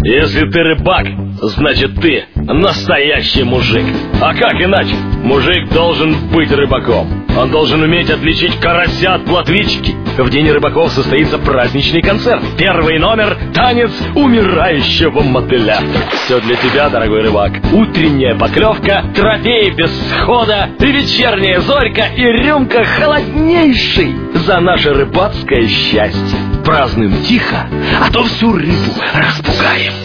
Если ты рыбак, значит ты настоящий мужик. А как иначе? Мужик должен быть рыбаком. Он должен уметь отличить карася от плотвички. В день рыбаков состоится праздничный концерт. Первый номер — танец умирающего мотыля. Все для тебя, дорогой рыбак. Утренняя поклевка, трофей без схода, вечерняя зорька и рюмка холоднейшей за наше рыбацкое счастье. Празднуем тихо, а то всю рыбу распугаем.